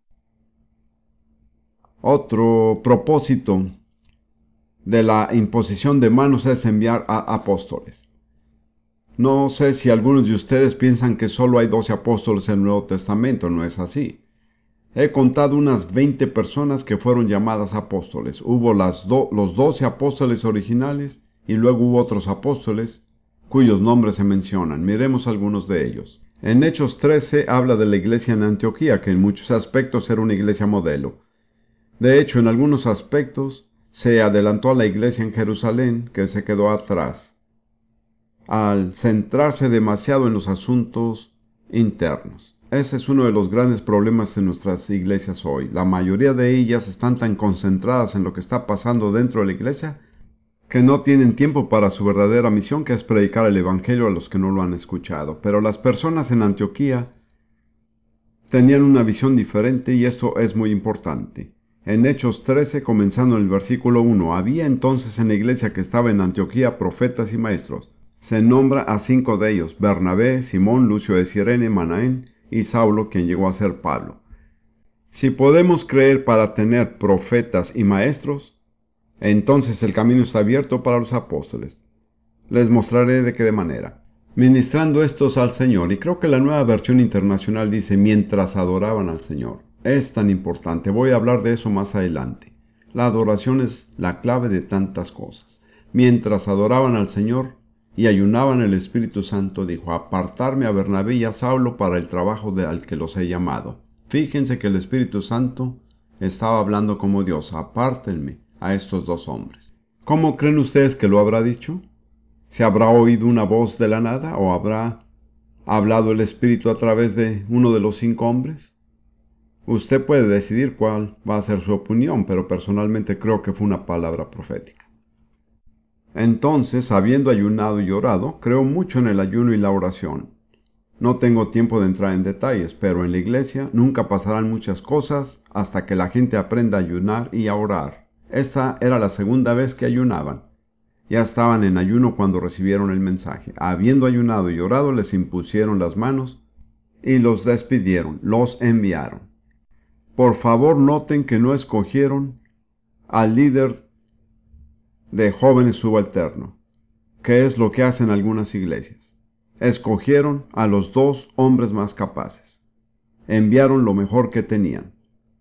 Otro propósito de la imposición de manos es enviar a apóstoles. No sé si algunos de ustedes piensan que solo hay doce apóstoles en el Nuevo Testamento, no es así. He contado unas veinte personas que fueron llamadas apóstoles. Hubo las do- los doce apóstoles originales y luego hubo otros apóstoles cuyos nombres se mencionan. Miremos algunos de ellos. En Hechos trece habla de la iglesia en Antioquía, que en muchos aspectos era una iglesia modelo. De hecho, en algunos aspectos se adelantó a la iglesia en Jerusalén, que se quedó atrás, al centrarse demasiado en los asuntos internos. Ese es uno de los grandes problemas de nuestras iglesias hoy. La mayoría de ellas están tan concentradas en lo que está pasando dentro de la iglesia que no tienen tiempo para su verdadera misión, que es predicar el evangelio a los que no lo han escuchado. Pero las personas en Antioquía tenían una visión diferente y esto es muy importante. En Hechos trece, comenzando en el versículo uno, había entonces en la iglesia que estaba en Antioquía profetas y maestros. Se nombra a cinco de ellos: Bernabé, Simón, Lucio de Cirene, Manaén y Saulo, quien llegó a ser Pablo. Si podemos creer para tener profetas y maestros, entonces el camino está abierto para los apóstoles. Les mostraré de qué manera. Ministrando estos al Señor, y creo que la Nueva Versión Internacional dice mientras adoraban al Señor. Es tan importante, voy a hablar de eso más adelante. La adoración es la clave de tantas cosas. Mientras adoraban al Señor y ayunaban, el Espíritu Santo dijo: apartarme a Bernabé y a Saulo para el trabajo de al que los he llamado. Fíjense que el Espíritu Santo estaba hablando como Dios: apártenme a estos dos hombres. ¿Cómo creen ustedes que lo habrá dicho? ¿Se habrá oído una voz de la nada o habrá hablado el Espíritu a través de uno de los cinco hombres? Usted puede decidir cuál va a ser su opinión, pero personalmente creo que fue una palabra profética. Entonces, habiendo ayunado y orado, creo mucho en el ayuno y la oración. No tengo tiempo de entrar en detalles, pero en la iglesia nunca pasarán muchas cosas hasta que la gente aprenda a ayunar y a orar. Esta era la segunda vez que ayunaban. Ya estaban en ayuno cuando recibieron el mensaje. Habiendo ayunado y orado, les impusieron las manos y los despidieron, los enviaron. Por favor, noten que no escogieron al líder de jóvenes subalterno, que es lo que hacen algunas iglesias. Escogieron a los dos hombres más capaces. Enviaron lo mejor que tenían.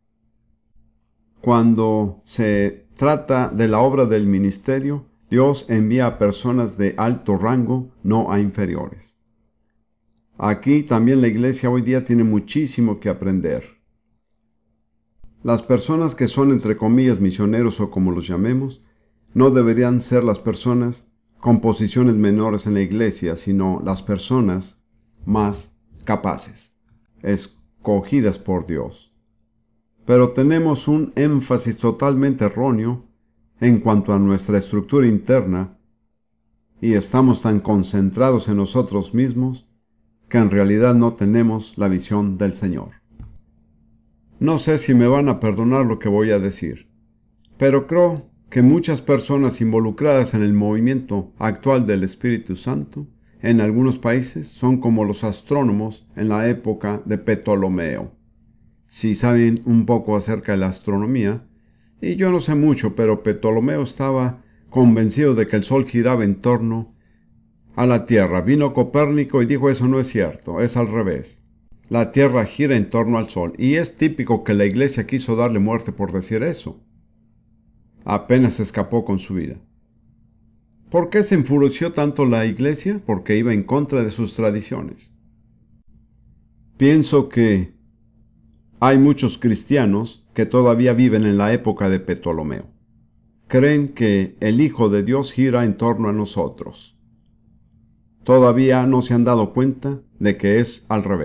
Cuando se trata de la obra del ministerio, Dios envía a personas de alto rango, no a inferiores. Aquí también la iglesia hoy día tiene muchísimo que aprender. Las personas que son, entre comillas, misioneros o como los llamemos, no deberían ser las personas con posiciones menores en la iglesia, sino las personas más capaces, escogidas por Dios. Pero tenemos un énfasis totalmente erróneo en cuanto a nuestra estructura interna y estamos tan concentrados en nosotros mismos que en realidad no tenemos la visión del Señor. No sé si me van a perdonar lo que voy a decir, pero creo que muchas personas involucradas en el movimiento actual del Espíritu Santo en algunos países son como los astrónomos en la época de Ptolomeo. Si saben un poco acerca de la astronomía, y yo no sé mucho, pero Ptolomeo estaba convencido de que el Sol giraba en torno a la Tierra. Vino Copérnico y dijo: eso no es cierto, es al revés. La Tierra gira en torno al Sol, y es típico que la Iglesia quiso darle muerte por decir eso. Apenas escapó con su vida. ¿Por qué se enfureció tanto la Iglesia? Porque iba en contra de sus tradiciones. Pienso que hay muchos cristianos que todavía viven en la época de Ptolomeo. Creen que el Hijo de Dios gira en torno a nosotros. Todavía no se han dado cuenta de que es al revés.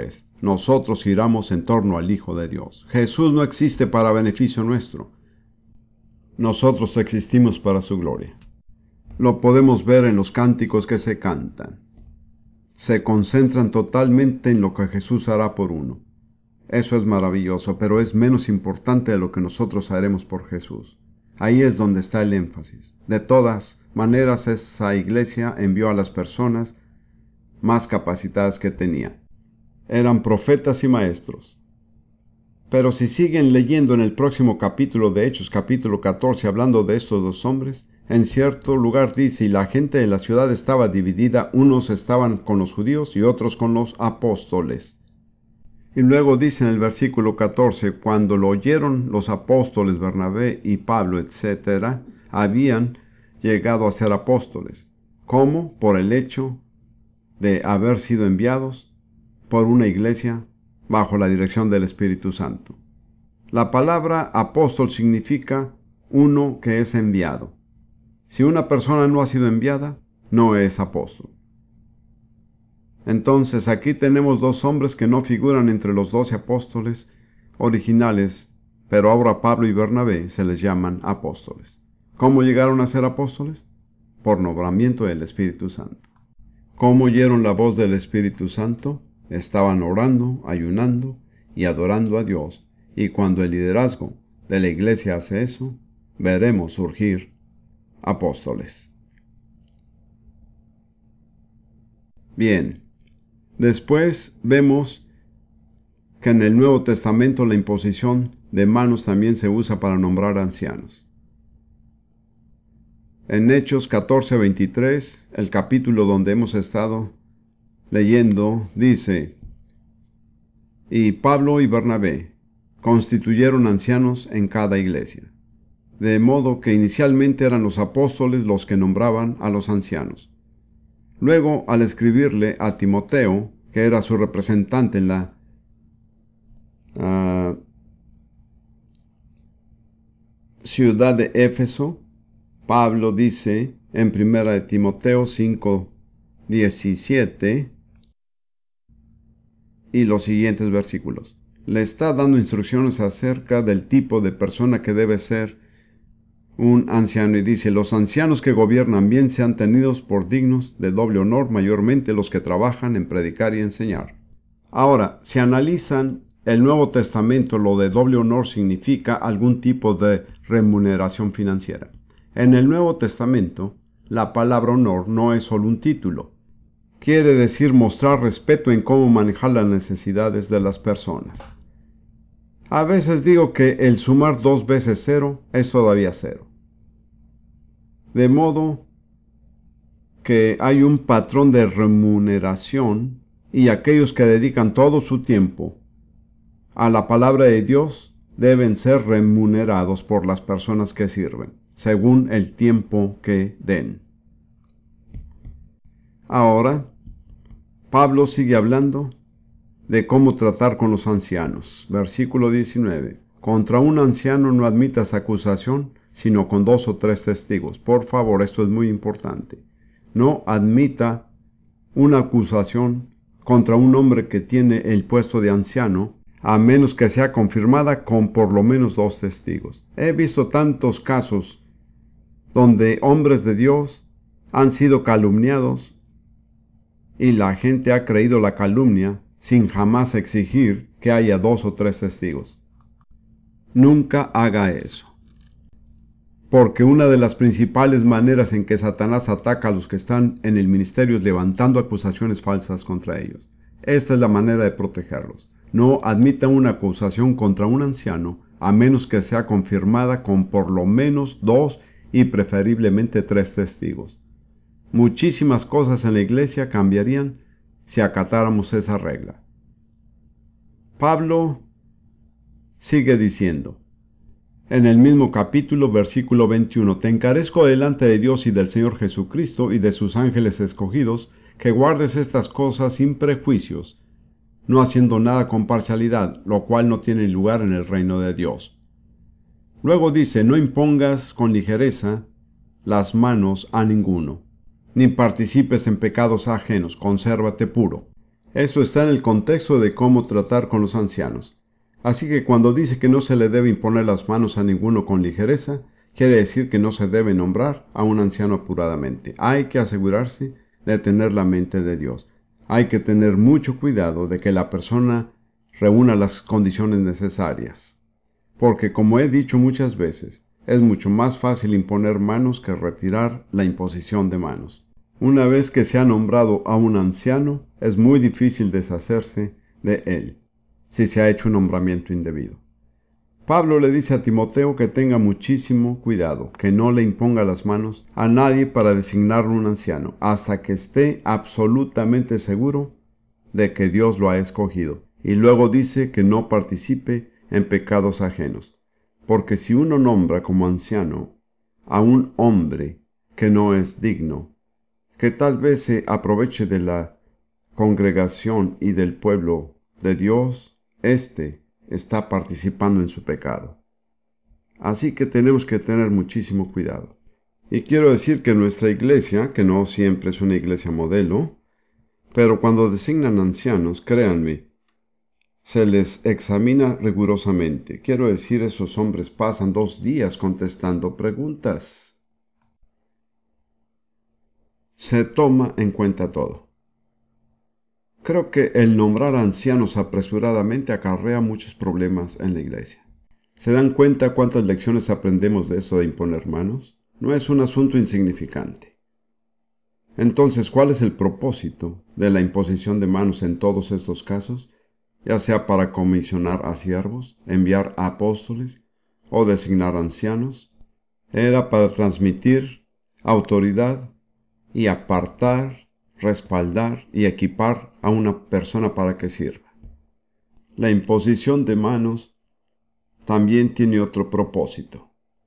nosotros giramos en torno al Hijo de Dios. Jesús no existe para beneficio nuestro. Nosotros existimos para su gloria. Lo podemos ver en los cánticos que se cantan. Se concentran totalmente en lo que Jesús hará por uno. Eso es maravilloso, pero es menos importante de lo que nosotros haremos por Jesús. Ahí es donde está el énfasis. De todas maneras, esa iglesia envió a las personas más capacitadas que tenía. Eran profetas y maestros. Pero si siguen leyendo en el próximo capítulo de Hechos, capítulo catorce, hablando de estos dos hombres, en cierto lugar dice, y la gente de la ciudad estaba dividida, unos estaban con los judíos y otros con los apóstoles. Y luego dice en el versículo catorce, cuando lo oyeron los apóstoles Bernabé y Pablo, etcétera, habían llegado a ser apóstoles. ¿Cómo? Por el hecho de haber sido enviados por una iglesia bajo la dirección del Espíritu Santo. La palabra apóstol significa uno que es enviado. Si una persona no ha sido enviada, no es apóstol. Entonces aquí tenemos dos hombres que no figuran entre los doce apóstoles originales, pero ahora Pablo y Bernabé se les llaman apóstoles. ¿Cómo llegaron a ser apóstoles? Por nombramiento del Espíritu Santo. ¿Cómo oyeron la voz del Espíritu Santo? Estaban orando, ayunando y adorando a Dios. Y cuando el liderazgo de la iglesia hace eso, veremos surgir apóstoles. Bien. Después vemos que en el Nuevo Testamento la imposición de manos también se usa para nombrar ancianos. En Hechos catorce veintitrés, el capítulo donde hemos estado leyendo, dice, y Pablo y Bernabé constituyeron ancianos en cada iglesia, de modo que inicialmente eran los apóstoles los que nombraban a los ancianos. Luego, al escribirle a Timoteo, que era su representante en la uh, ciudad de Éfeso, Pablo dice en primera de Timoteo cinco diecisiete y los siguientes versículos. Le está dando instrucciones acerca del tipo de persona que debe ser un anciano y dice, los ancianos que gobiernan bien sean tenidos por dignos de doble honor, mayormente los que trabajan en predicar y enseñar. Ahora, si analizan el Nuevo Testamento, lo de doble honor significa algún tipo de remuneración financiera. En el Nuevo Testamento, la palabra honor no es solo un título. Quiere decir mostrar respeto en cómo manejar las necesidades de las personas. A veces digo que el sumar dos veces cero es todavía cero. De modo que hay un patrón de remuneración y aquellos que dedican todo su tiempo a la palabra de Dios deben ser remunerados por las personas que sirven, según el tiempo que den. Ahora, Pablo sigue hablando de cómo tratar con los ancianos. Versículo diecinueve. Contra un anciano no admitas acusación, sino con dos o tres testigos. Por favor, esto es muy importante. No admita una acusación contra un hombre que tiene el puesto de anciano, a menos que sea confirmada con por lo menos dos testigos. He visto tantos casos donde hombres de Dios han sido calumniados y la gente ha creído la calumnia sin jamás exigir que haya dos o tres testigos. Nunca haga eso. Porque una de las principales maneras en que Satanás ataca a los que están en el ministerio es levantando acusaciones falsas contra ellos. Esta es la manera de protegerlos. No admita una acusación contra un anciano a menos que sea confirmada con por lo menos dos y preferiblemente tres testigos. Muchísimas cosas en la iglesia cambiarían si acatáramos esa regla. Pablo sigue diciendo, en el mismo capítulo, versículo veintiuno, te encarezco delante de Dios y del Señor Jesucristo y de sus ángeles escogidos, que guardes estas cosas sin prejuicios, no haciendo nada con parcialidad, lo cual no tiene lugar en el reino de Dios. Luego dice, no impongas con ligereza las manos a ninguno, ni participes en pecados ajenos, consérvate puro. Esto está en el contexto de cómo tratar con los ancianos. Así que cuando dice que no se le debe imponer las manos a ninguno con ligereza, quiere decir que no se debe nombrar a un anciano apuradamente. Hay que asegurarse de tener la mente de Dios. Hay que tener mucho cuidado de que la persona reúna las condiciones necesarias. Porque, como he dicho muchas veces, es mucho más fácil imponer manos que retirar la imposición de manos. Una vez que se ha nombrado a un anciano, es muy difícil deshacerse de él, si se ha hecho un nombramiento indebido. Pablo le dice a Timoteo que tenga muchísimo cuidado, que no le imponga las manos a nadie para designar un anciano, hasta que esté absolutamente seguro de que Dios lo ha escogido. Y luego dice que no participe en pecados ajenos, porque si uno nombra como anciano a un hombre que no es digno, que tal vez se aproveche de la congregación y del pueblo de Dios, éste está participando en su pecado. Así que tenemos que tener muchísimo cuidado. Y quiero decir que nuestra iglesia, que no siempre es una iglesia modelo, pero cuando designan ancianos, créanme, se les examina rigurosamente. Quiero decir, esos hombres pasan dos días contestando preguntas. Se toma en cuenta todo. Creo que el nombrar ancianos apresuradamente acarrea muchos problemas en la iglesia. ¿Se dan cuenta cuántas lecciones aprendemos de esto de imponer manos? No es un asunto insignificante. Entonces, ¿cuál es el propósito de la imposición de manos en todos estos casos? Ya sea para comisionar a siervos, enviar a apóstoles o designar ancianos. Era para transmitir autoridad y apartar, respaldar y equipar a una persona para que sirva. La imposición de manos también tiene otro propósito.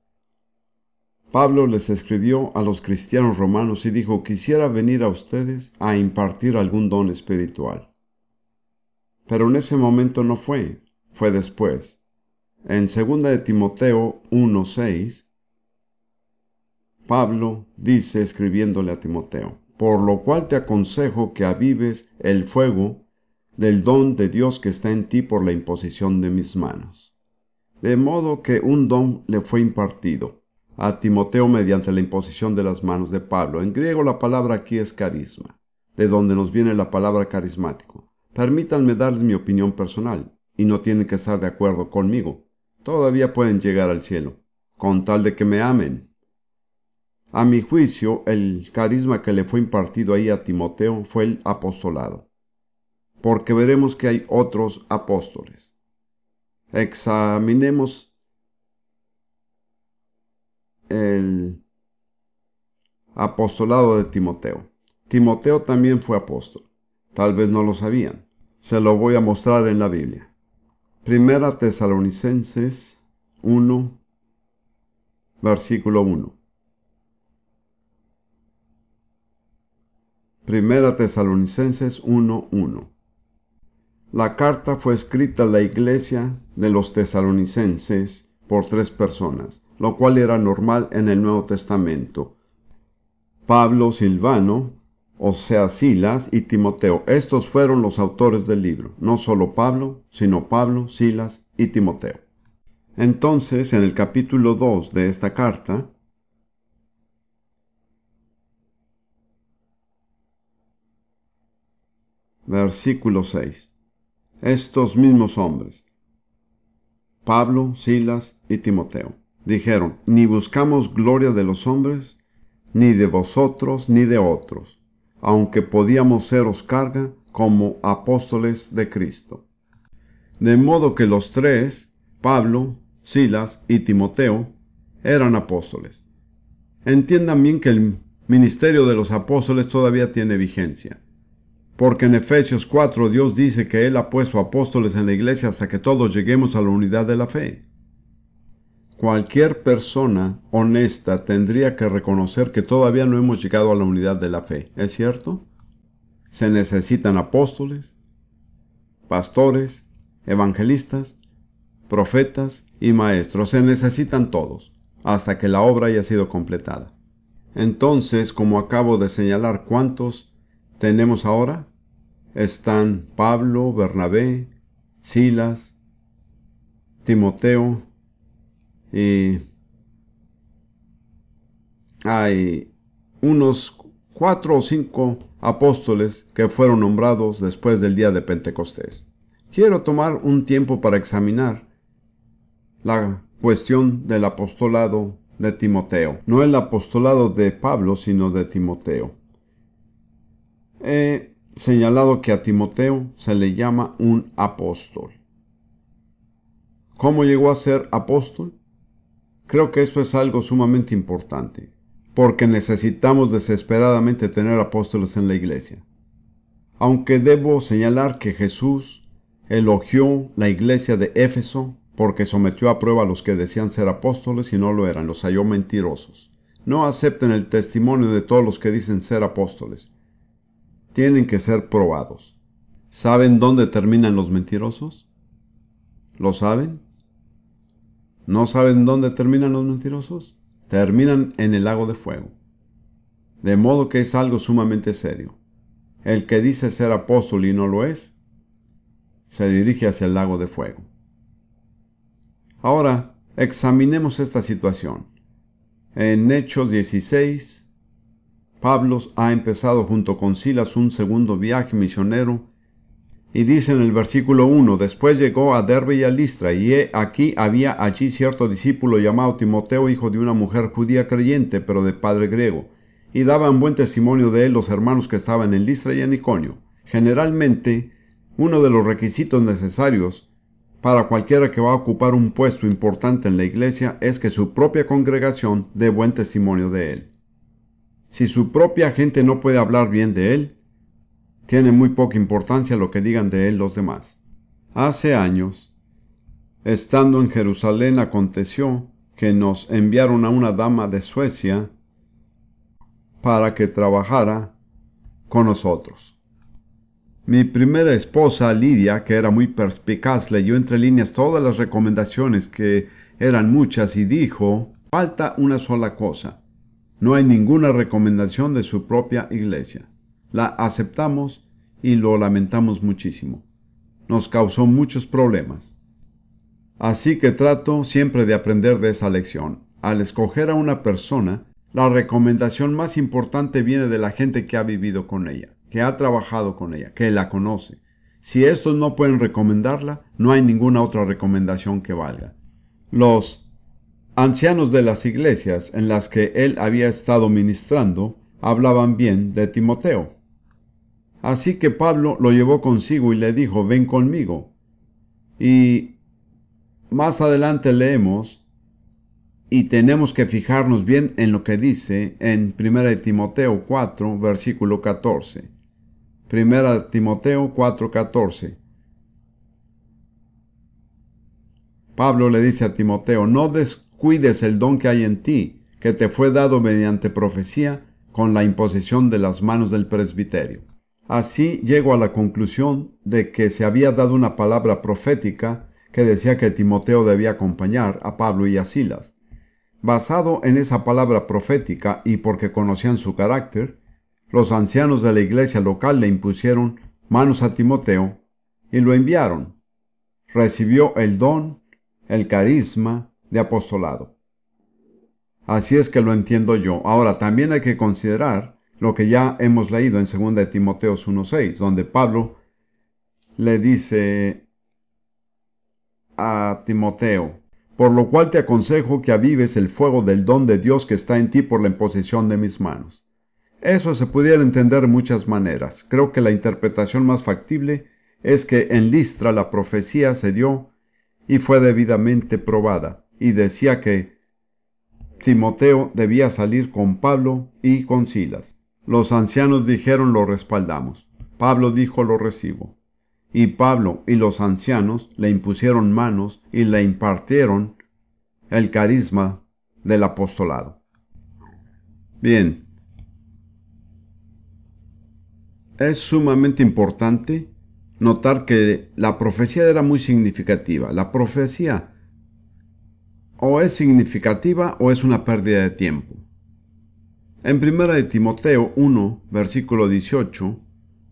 Pablo les escribió a los cristianos romanos y dijo: quisiera venir a ustedes a impartir algún don espiritual. Pero en ese momento no fue, fue después. En segunda de Timoteo uno seis, Pablo dice, escribiéndole a Timoteo: por lo cual te aconsejo que avives el fuego del don de Dios que está en ti por la imposición de mis manos. De modo que un don le fue impartido a Timoteo mediante la imposición de las manos de Pablo. En griego la palabra aquí es carisma, de donde nos viene la palabra carismático. Permítanme darles mi opinión personal, y no tienen que estar de acuerdo conmigo. Todavía pueden llegar al cielo, con tal de que me amen. A mi juicio, el carisma que le fue impartido ahí a Timoteo fue el apostolado, porque veremos que hay otros apóstoles. Examinemos el apostolado de Timoteo. Timoteo también fue apóstol. Tal vez no lo sabían. Se lo voy a mostrar en la Biblia. Primera Tesalonicenses uno, versículo uno. Primera Tesalonicenses uno uno. La carta fue escrita a la iglesia de los tesalonicenses por tres personas, lo cual era normal en el Nuevo Testamento: Pablo, Silvano, o sea Silas, y Timoteo. Estos fueron los autores del libro, no solo Pablo, sino Pablo, Silas y Timoteo. Entonces, en el capítulo dos de esta carta, versículo seis, estos mismos hombres, Pablo, Silas y Timoteo, dijeron: ni buscamos gloria de los hombres, ni de vosotros, ni de otros, aunque podíamos seros carga como apóstoles de Cristo. De modo que los tres, Pablo, Silas y Timoteo, eran apóstoles. Entiendan bien que el ministerio de los apóstoles todavía tiene vigencia, porque en Efesios cuatro Dios dice que Él ha puesto apóstoles en la iglesia hasta que todos lleguemos a la unidad de la fe. Cualquier persona honesta tendría que reconocer que todavía no hemos llegado a la unidad de la fe, ¿es cierto? Se necesitan apóstoles, pastores, evangelistas, profetas y maestros. Se necesitan todos, hasta que la obra haya sido completada. Entonces, como acabo de señalar, ¿cuántos tenemos ahora? están Pablo, Bernabé, Silas, Timoteo y hay unos cuatro o cinco apóstoles que fueron nombrados después del día de Pentecostés. Quiero tomar un tiempo para examinar la cuestión del apostolado de Timoteo. No el apostolado de Pablo, sino de Timoteo. He señalado que a Timoteo se le llama un apóstol. ¿Cómo llegó a ser apóstol? Creo que esto es algo sumamente importante, porque necesitamos desesperadamente tener apóstoles en la iglesia. Aunque debo señalar que Jesús elogió la iglesia de Éfeso porque sometió a prueba a los que decían ser apóstoles y no lo eran, los halló mentirosos. No acepten el testimonio de todos los que dicen ser apóstoles. Tienen que ser probados. ¿Saben dónde terminan los mentirosos? ¿Lo saben? ¿No saben dónde terminan los mentirosos? Terminan en el lago de fuego. De modo que es algo sumamente serio. El que dice ser apóstol y no lo es, se dirige hacia el lago de fuego. Ahora, examinemos esta situación. En Hechos dieciséis, Pablo ha empezado junto con Silas un segundo viaje misionero y dice en el versículo uno, después llegó a Derbe y a Listra, y he aquí había allí cierto discípulo llamado Timoteo, hijo de una mujer judía creyente, pero de padre griego, y daban buen testimonio de él los hermanos que estaban en Listra y en Iconio. Generalmente, uno de los requisitos necesarios para cualquiera que va a ocupar un puesto importante en la iglesia es que su propia congregación dé buen testimonio de él. Si su propia gente no puede hablar bien de él, tiene muy poca importancia lo que digan de él los demás. Hace años, estando en Jerusalén, aconteció que nos enviaron a una dama de Suecia para que trabajara con nosotros. Mi primera esposa, Lidia, que era muy perspicaz, leyó entre líneas todas las recomendaciones, que eran muchas, y dijo, falta una sola cosa. No hay ninguna recomendación de su propia iglesia. La aceptamos y lo lamentamos muchísimo. Nos causó muchos problemas. Así que trato siempre de aprender de esa lección. Al escoger a una persona, la recomendación más importante viene de la gente que ha vivido con ella, que ha trabajado con ella, que la conoce. Si estos no pueden recomendarla, no hay ninguna otra recomendación que valga. Los ancianos de las iglesias en las que él había estado ministrando hablaban bien de Timoteo. Así que Pablo lo llevó consigo y le dijo, ven conmigo. Y más adelante leemos, y tenemos que fijarnos bien en lo que dice en primera de Timoteo cuatro, versículo catorce. primera de Timoteo cuatro, catorce. Pablo le dice a Timoteo, no descuides el don que hay en ti, que te fue dado mediante profecía con la imposición de las manos del presbiterio. Así llego a la conclusión de que se había dado una palabra profética que decía que Timoteo debía acompañar a Pablo y a Silas. Basado en esa palabra profética y porque conocían su carácter, los ancianos de la iglesia local le impusieron manos a Timoteo y lo enviaron. Recibió el don, el carisma de apostolado. Así es que lo entiendo yo. Ahora, también hay que considerar lo que ya hemos leído en segunda de Timoteo uno seis, donde Pablo le dice a Timoteo, por lo cual te aconsejo que avives el fuego del don de Dios que está en ti por la imposición de mis manos. Eso se pudiera entender de muchas maneras. Creo que la interpretación más factible es que en Listra la profecía se dio y fue debidamente probada, y decía que Timoteo debía salir con Pablo y con Silas. Los ancianos dijeron lo respaldamos. Pablo dijo lo recibo. Y Pablo y los ancianos le impusieron manos y le impartieron el carisma del apostolado. Bien, es sumamente importante notar que la profecía era muy significativa. La profecía o es significativa o es una pérdida de tiempo. En primera de Timoteo uno, versículo dieciocho,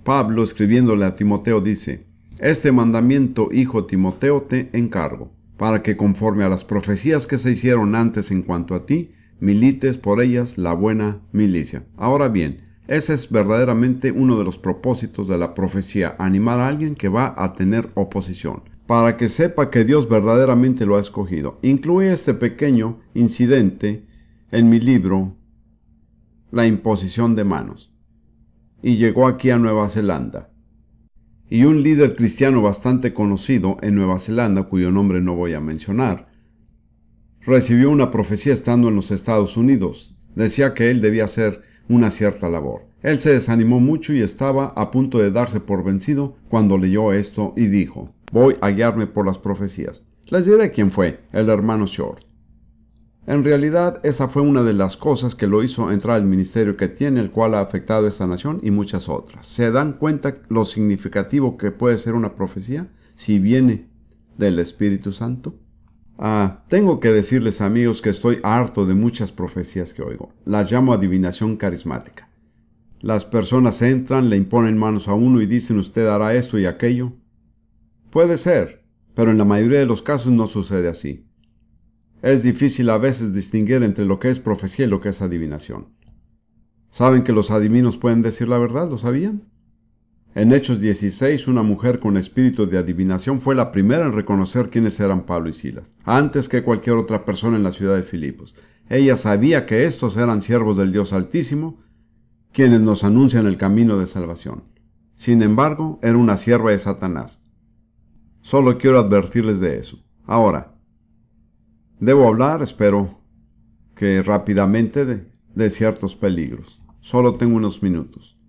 Pablo, escribiéndole a Timoteo, dice: Este mandamiento, hijo Timoteo, te encargo, para que conforme a las profecías que se hicieron antes en cuanto a ti, milites por ellas la buena milicia. Ahora bien, ese es verdaderamente uno de los propósitos de la profecía, animar a alguien que va a tener oposición, para que sepa que Dios verdaderamente lo ha escogido. Incluye este pequeño incidente en mi libro, La imposición de manos. Y llegó aquí a Nueva Zelanda. Y un líder cristiano bastante conocido en Nueva Zelanda, cuyo nombre no voy a mencionar, recibió una profecía estando en los Estados Unidos. Decía que él debía hacer una cierta labor. Él se desanimó mucho y estaba a punto de darse por vencido cuando leyó esto y dijo: voy a guiarme por las profecías. Les diré quién fue: el hermano Short. En realidad, esa fue una de las cosas que lo hizo entrar al ministerio que tiene, el cual ha afectado a esta nación y muchas otras. ¿Se dan cuenta lo significativo que puede ser una profecía si viene del Espíritu Santo? Ah, tengo que decirles, amigos, que estoy harto de muchas profecías que oigo. Las llamo adivinación carismática. Las personas entran, le imponen manos a uno y dicen: usted hará esto y aquello. Puede ser, pero en la mayoría de los casos no sucede así. Es difícil a veces distinguir entre lo que es profecía y lo que es adivinación. ¿Saben que los adivinos pueden decir la verdad? ¿Lo sabían? En Hechos dieciséis, una mujer con espíritu de adivinación fue la primera en reconocer quiénes eran Pablo y Silas, antes que cualquier otra persona en la ciudad de Filipos. Ella sabía que estos eran siervos del Dios Altísimo, quienes nos anuncian el camino de salvación. Sin embargo, era una sierva de Satanás. Solo quiero advertirles de eso. Ahora, debo hablar, espero que rápidamente, de, de ciertos peligros. Solo tengo unos minutos.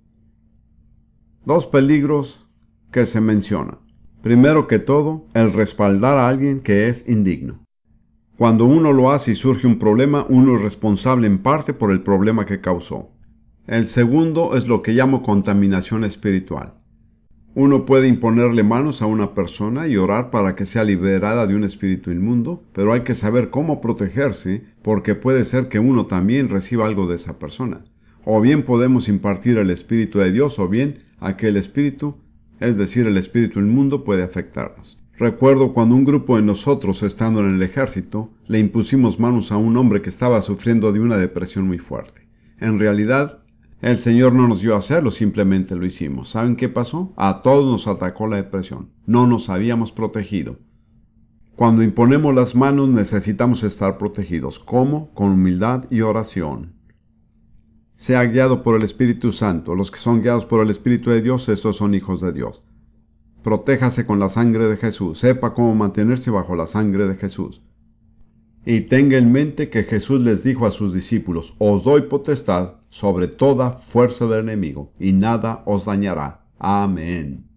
Dos peligros que se mencionan. Primero que todo, el respaldar a alguien que es indigno. Cuando uno lo hace y surge un problema, uno es responsable en parte por el problema que causó. El segundo es lo que llamo contaminación espiritual. Uno puede imponerle manos a una persona y orar para que sea liberada de un espíritu inmundo, pero hay que saber cómo protegerse, porque puede ser que uno también reciba algo de esa persona. O bien podemos impartir el Espíritu de Dios, o bien aquel espíritu, es decir, el espíritu inmundo, puede afectarnos. Recuerdo cuando un grupo de nosotros, estando en el ejército, le impusimos manos a un hombre que estaba sufriendo de una depresión muy fuerte. En realidad, el Señor no nos dio a hacerlo, simplemente lo hicimos. ¿Saben qué pasó? A todos nos atacó la depresión. No nos habíamos protegido. Cuando imponemos las manos necesitamos estar protegidos. ¿Cómo? Con humildad y oración. Sea guiado por el Espíritu Santo. Los que son guiados por el Espíritu de Dios, estos son hijos de Dios. Protéjase con la sangre de Jesús. Sepa cómo mantenerse bajo la sangre de Jesús. Y tenga en mente que Jesús les dijo a sus discípulos: os doy potestad sobre toda fuerza del enemigo, y nada os dañará. Amén.